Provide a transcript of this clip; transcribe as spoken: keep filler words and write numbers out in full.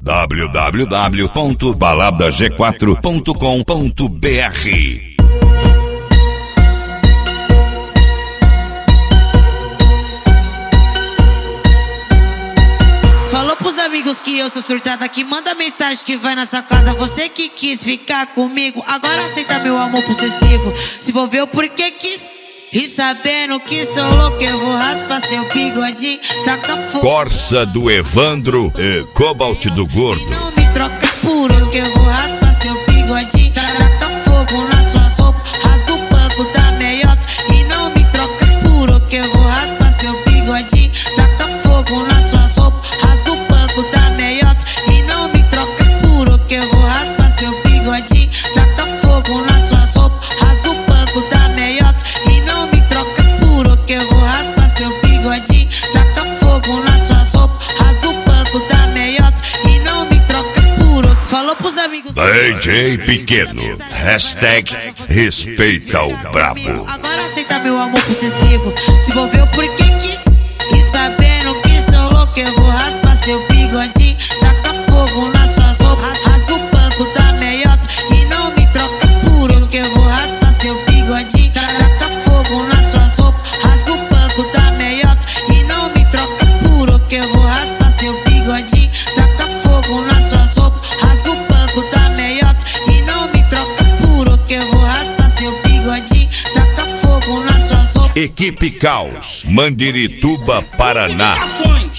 w w w ponto balada g quatro ponto com ponto b r. Falou pros amigos que eu sou surtada, que manda mensagem que vai na sua casa. Você que quis ficar comigo, agora aceita meu amor possessivo. Se envolveu porque quis, e sabendo que sou louco, eu vou raspar seu bigodinho, taca fogo. Corsa do Evandro e Cobalt do Gordo. E não me troca por um, que eu vou raspar seu bigodinho, taca fogo nas suas roupas, rasga o banco da meiota. E não me troca por um, que eu vou raspar seu bigodinho, taca fogo nas suas roupas, rasga o banco da meiota. E não me troca por um, que eu vou raspar seu bigodinho, taca fogo nas suas roupas, rasga o banco da meiota. E não me troca por um, que eu vou raspar seu bigodinho, taca fogo nas suas roupas, rasga o banco da meiota. E não me troca por um. Falou pros amigos D J Pequeno, hashtag respeita o brabo. Agora aceita meu amor possessivo. Se envolveu porque quis, e sabendo que sou louco, eu vou raspar seu bigodinho, taca fogo nas suas roupas, rasga o banco da meiota. E não me troca por um, que eu vou raspar seu bigodinho, taca fogo nas suas roupas, rasga o banco da meiota. E não me troca por um, que eu vou raspar seu bigodinho, taca fogo nas suas roupas, rasga o banco da meiota. E não me troca por um, que eu vou raspar seu bigodinho, taca fogo nas suas roupas. Equipe Caos, Mandirituba, Paraná.